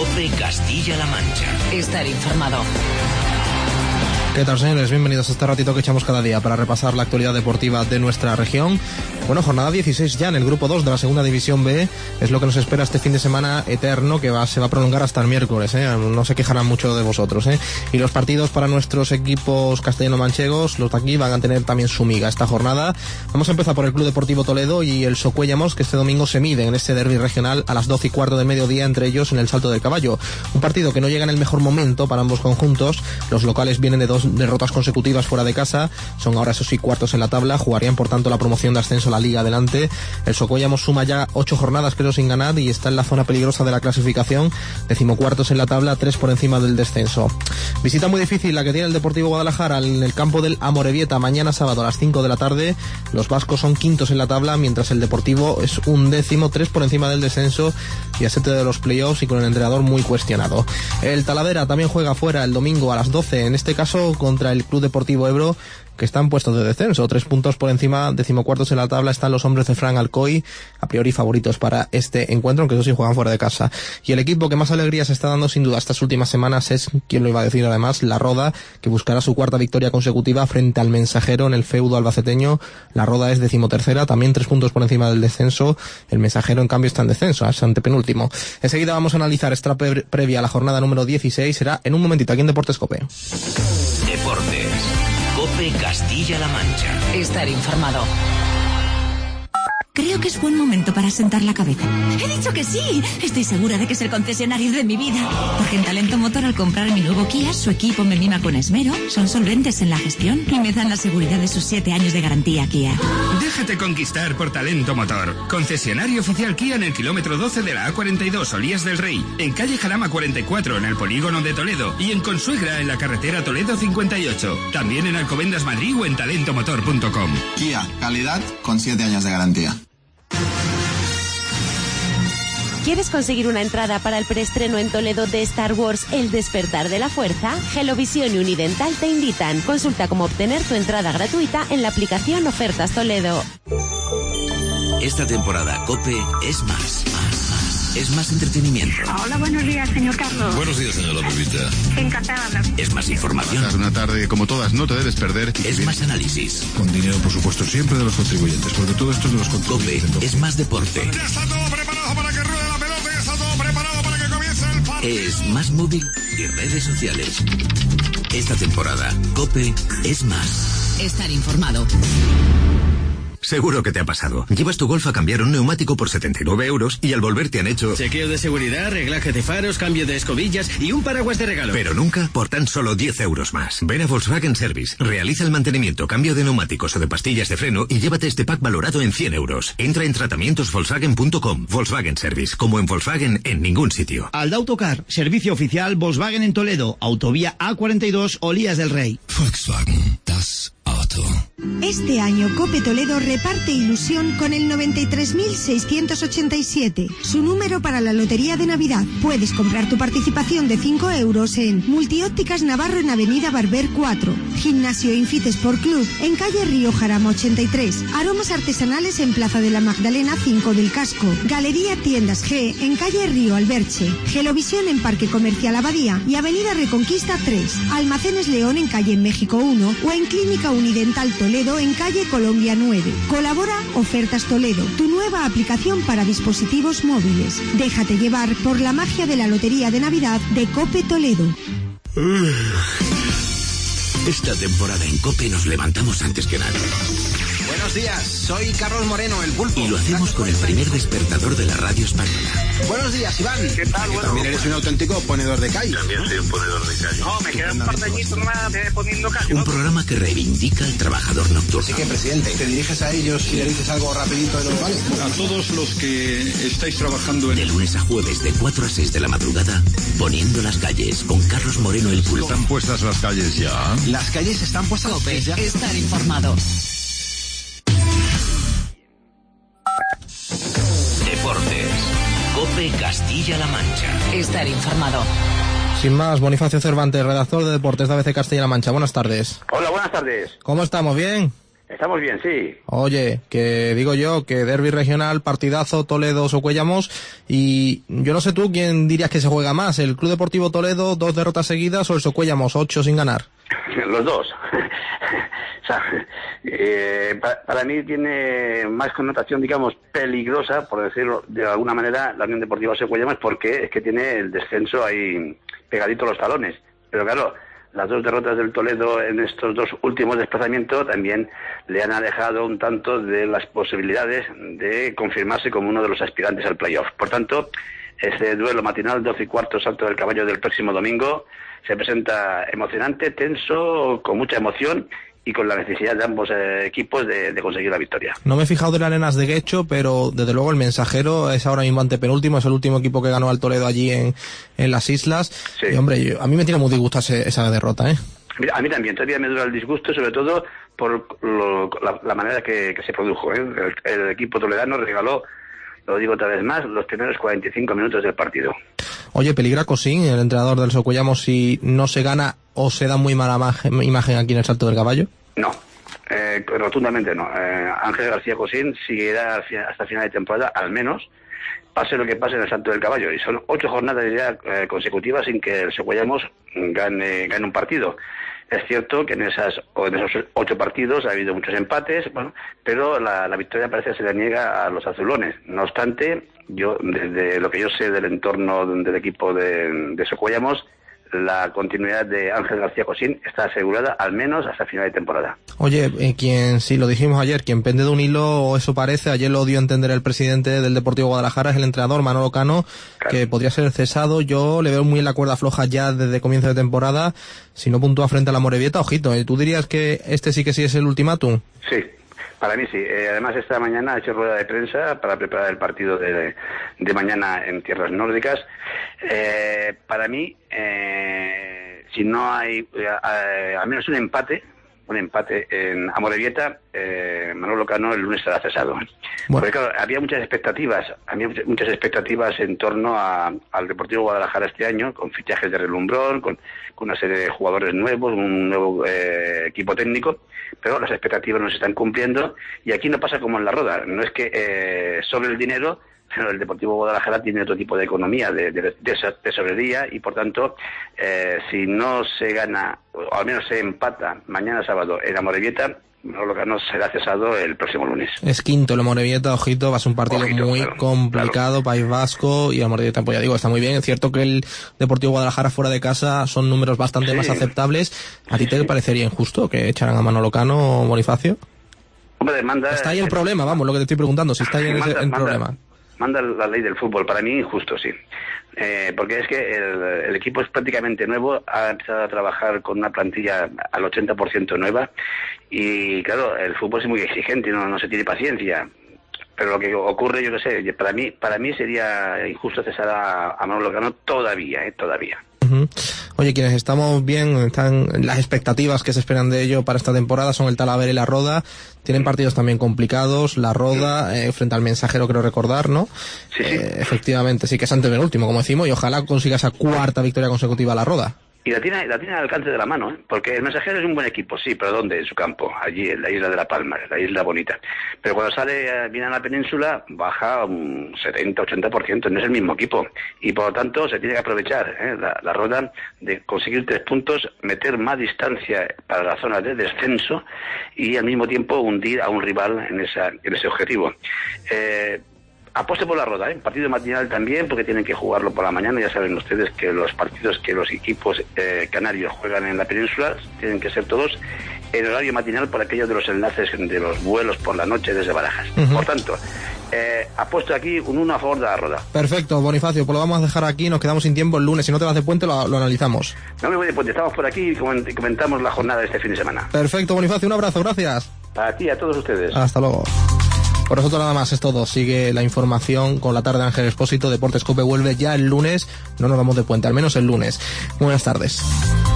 COPE Castilla-La Mancha. Estar informado. ¿Qué tal, señores? Bienvenidos a este ratito que echamos cada día para repasar la actualidad deportiva de nuestra región. Bueno, jornada 16 ya en el grupo 2 de la segunda división B. Es lo que nos espera este fin de semana eterno que se va a prolongar hasta el miércoles, ¿eh? No se quejarán mucho de vosotros, ¿eh? Y los partidos para nuestros equipos castellano-manchegos, los de aquí, van a tener también su miga esta jornada. Vamos a empezar por el Club Deportivo Toledo y el Socuéllamos, que este domingo se miden en este derbi regional a las 12:15 del mediodía, entre ellos en el Salto del Caballo. Un partido que no llega en el mejor momento para ambos conjuntos. Los locales vienen de 2 derrotas consecutivas fuera de casa, son ahora eso sí cuartos en la tabla, jugarían por tanto la promoción de ascenso a la Liga adelante. El Socuéllamos suma ya 8 jornadas creo sin ganar y está en la zona peligrosa de la clasificación, 14º en la tabla, 3 por encima del descenso. Visita muy difícil la que tiene el Deportivo Guadalajara en el campo del Amorebieta mañana sábado a las 5 de la tarde. Los vascos son quintos en la tabla, mientras el Deportivo es 11º, 3 por encima del descenso y a 7 de los playoffs y con el entrenador muy cuestionado. El Talavera también juega fuera el domingo a las 12, en este caso contra el Club Deportivo Ebro, que está en puestos de descenso, 3 puntos por encima, 14º en la tabla están los hombres de Fran Alcoy, a priori favoritos para este encuentro, aunque eso sí juegan fuera de casa. Y el equipo que más alegría se está dando sin duda estas últimas semanas es, quien lo iba a decir además, La Roda, que buscará su cuarta victoria consecutiva frente al Mensajero en el feudo albaceteño. La Roda es 13ª, también 3 puntos por encima del descenso. El Mensajero en cambio está en descenso, es antepenúltimo. Enseguida vamos a analizar esta previa a la jornada número 16, será en un momentito aquí en Deportes COPE. Deportes COPE Castilla-La Mancha. Estar informado. Creo que es buen momento para sentar la cabeza. ¡He dicho que sí! Estoy segura de que es el concesionario de mi vida. Porque en Talento Motor, al comprar mi nuevo Kia, su equipo me mima con esmero, son solventes en la gestión y me dan la seguridad de sus 7 años de garantía Kia. Déjate conquistar por Talento Motor. Concesionario oficial Kia en el kilómetro 12 de la A42, Olías del Rey. En calle Jarama 44, en el polígono de Toledo. Y en Consuegra, en la carretera Toledo 58. También en Alcobendas Madrid o en talentomotor.com. Kia, calidad con 7 años de garantía. ¿Quieres conseguir una entrada para el preestreno en Toledo de Star Wars El Despertar de la Fuerza? Gelovisión y Unidental te invitan. Consulta cómo obtener tu entrada gratuita en la aplicación Ofertas Toledo. Esta temporada COPE es más. Es más entretenimiento. Hola, buenos días, señor Carlos. Buenos días, señora Pepita. Encantada. Es más información. Una tarde como todas, no te debes perder. Es más análisis. Con dinero, por supuesto, siempre de los contribuyentes, porque todo esto es de los contribuyentes. COPE es más deporte. Ya está todo preparado para que ruede la pelota, ya está todo preparado para que comience el partido. Es más móvil y redes sociales. Esta temporada, COPE es más. Estar informado. Seguro que te ha pasado. Llevas tu Golf a cambiar un neumático por 79 euros y al volver te han hecho chequeo de seguridad, reglaje de faros, cambio de escobillas y un paraguas de regalo. Pero nunca por tan solo 10 euros más. Ven a Volkswagen Service, realiza el mantenimiento, cambio de neumáticos o de pastillas de freno y llévate este pack valorado en 100 euros. Entra en tratamientosvolkswagen.com. Volkswagen Service, como en Volkswagen en ningún sitio. Alda Autocar, servicio oficial Volkswagen en Toledo, autovía A42, Olías del Rey. Volkswagen, das Auto. Este año COPE Toledo reparte ilusión con el 93.687, su número para la Lotería de Navidad. Puedes comprar tu participación de 5 euros en Multiópticas Navarro en Avenida Barber 4, Gimnasio Infit Sport Club en calle Río Jarama 83, Aromas Artesanales en Plaza de la Magdalena 5 del Casco, Galería Tiendas G en calle Río Alberche, Gelovisión en Parque Comercial Abadía y Avenida Reconquista 3, Almacenes León en calle México 1 o en Clínica Unidental Toledo en calle Colombia 9. Colabora Ofertas Toledo, tu nueva aplicación para dispositivos móviles. Déjate llevar por la magia de la Lotería de Navidad de COPE Toledo. Esta temporada en COPE nos levantamos antes que nadie. Buenos días, soy Carlos Moreno, el Pulpo. Y lo hacemos con el primer despertador de la radio española. Buenos días, Iván. ¿Qué tal? Bueno, también eres un auténtico ponedor de callo. También soy un ponedor de callo. No, me quedan un par de añitos nomás poniendo callo. Un programa que reivindica al trabajador nocturno. Así que, presidente, te diriges a ellos y le dices algo rapidito de los vales. A todos los que estáis trabajando de lunes a jueves de 4 a 6 de la madrugada, poniendo las calles con Carlos Moreno el Pulpo. ¿Están puestas las calles ya? Las calles están puestas COPE, ya. Estar informado. Deportes. COPE Castilla-La Mancha. Estar informado. Sin más, Bonifacio Cervantes, redactor de Deportes de ABC Castilla-La Mancha. Buenas tardes. Hola, buenas tardes. ¿Cómo estamos? ¿Bien? Estamos bien, sí. Oye, que digo yo, que derbi regional, partidazo, Toledo-Socuellamos, y yo no sé tú quién dirías que se juega más, el Club Deportivo Toledo, 2 derrotas seguidas, o el Socuellamos, 8 sin ganar. Los dos. O sea, para mí tiene más connotación, digamos, peligrosa, por decirlo de alguna manera, la Unión Deportiva Socuellamos, porque es que tiene el descenso ahí pegadito a los talones. Pero claro, las 2 derrotas del Toledo en estos 2 últimos desplazamientos también le han alejado un tanto de las posibilidades de confirmarse como uno de los aspirantes al playoff. Por tanto, ese duelo matinal 12:15 Salto del Caballo del próximo domingo se presenta emocionante, tenso, con mucha emoción y con la necesidad de ambos equipos de conseguir la victoria. No me he fijado de las arenas de Guecho, pero desde luego el Mensajero es ahora mismo antepenúltimo, es el último equipo que ganó al Toledo allí en las islas. Sí. Y hombre, a mí me tiene muy disgusto esa derrota, ¿eh? Mira, a mí también, todavía me dura el disgusto, sobre todo por la manera que se produjo, ¿eh? El equipo toledano regaló, lo digo otra vez más, los primeros 45 minutos del partido. Oye, peligra Cosín, el entrenador del Socuellamos, si no se gana o se da muy mala imagen aquí en el Salto del Caballo. No, rotundamente no. Ángel García Cosín seguirá hasta final de temporada, al menos, pase lo que pase en el Salto del Caballo. Y son 8 jornadas ya consecutivas sin que el Socuellamos gane un partido. Es cierto que en esos 8 partidos ha habido muchos empates, bueno, pero la victoria parece que se le niega a los azulones. No obstante, yo, desde lo que yo sé del entorno del equipo de Socuellamos, la continuidad de Ángel García Cosín está asegurada al menos hasta final de temporada. Oye, sí, lo dijimos ayer, quien pende de un hilo, o eso parece, ayer lo dio a entender el presidente del Deportivo Guadalajara, es el entrenador Manolo Cano, claro, que podría ser cesado. Yo le veo muy en la cuerda floja ya desde comienzo de temporada, si no puntúa frente a la Amorebieta, ojito, ¿tú dirías que este sí es el ultimátum? Sí. Para mí sí. Además, esta mañana he hecho rueda de prensa para preparar el partido de mañana en tierras nórdicas. Para mí, si no hay al menos un empate en Amorebieta, Manolo Cano el lunes será cesado. Bueno. Porque claro, había muchas expectativas en torno al Deportivo Guadalajara este año, con fichajes de relumbrón, con una serie de jugadores nuevos, un nuevo equipo técnico, pero las expectativas no se están cumpliendo, y aquí no pasa como en la Roda, no es que sobre el dinero, pero el Deportivo Guadalajara tiene otro tipo de economía, de tesorería, y por tanto, si no se gana, o al menos se empata mañana sábado en Amorebieta, Manolo Cano será cesado el próximo lunes. Es quinto el Amorebieta, ojito, va a ser un partido muy complicado, claro. País Vasco, y Amorebieta, pues ya digo, está muy bien. Es cierto que el Deportivo Guadalajara fuera de casa son números bastante más aceptables. ¿A ti te parecería injusto que echaran a Manolo Cano, Bonifacio? Hombre, está ahí el problema, vamos, lo que te estoy preguntando, si está ahí el problema. Manda la ley del fútbol, para mí injusto, sí. Porque es que el equipo es prácticamente nuevo, ha empezado a trabajar con una plantilla al 80% nueva, y claro, el fútbol es muy exigente, no se tiene paciencia. Pero lo que ocurre, yo qué sé, para mí sería injusto cesar a Manolo Cano todavía. Oye, quienes estamos bien, están las expectativas que se esperan de ello para esta temporada son el Talavera y la Roda. Tienen partidos también complicados, la Roda frente al Mensajero, creo recordar, ¿no? Sí. Efectivamente, sí que es antepenúltimo, como decimos, y ojalá consiga esa 4ª victoria consecutiva a la Roda. Y la tiene al alcance de la mano, ¿eh? Porque el Mensajero es un buen equipo, sí, pero ¿dónde? En su campo, allí en la isla de La Palma, la isla bonita. Pero cuando viene a la península, baja un 70-80%, no es el mismo equipo. Y por lo tanto se tiene que aprovechar la Roda de conseguir 3 puntos, meter más distancia para la zona de descenso y al mismo tiempo hundir a un rival en ese objetivo. Apuesto por la Roda, partido matinal también, porque tienen que jugarlo por la mañana. Ya saben ustedes que los partidos que los equipos canarios juegan en la península tienen que ser todos en horario matinal por aquello de los enlaces de los vuelos por la noche desde Barajas. Por tanto, apuesto aquí un 1 a favor de la Roda. Perfecto, Bonifacio, pues lo vamos a dejar aquí, nos quedamos sin tiempo el lunes. Si no te vas de puente, lo analizamos. No me voy de puente, estamos por aquí y comentamos la jornada de este fin de semana. Perfecto, Bonifacio, un abrazo, gracias. A ti, a todos ustedes. Hasta luego. Por nosotros nada más es todo. Sigue la información con la tarde de Ángel Expósito. Deportes Cope vuelve ya el lunes. No nos vamos de puente, al menos el lunes. Buenas tardes.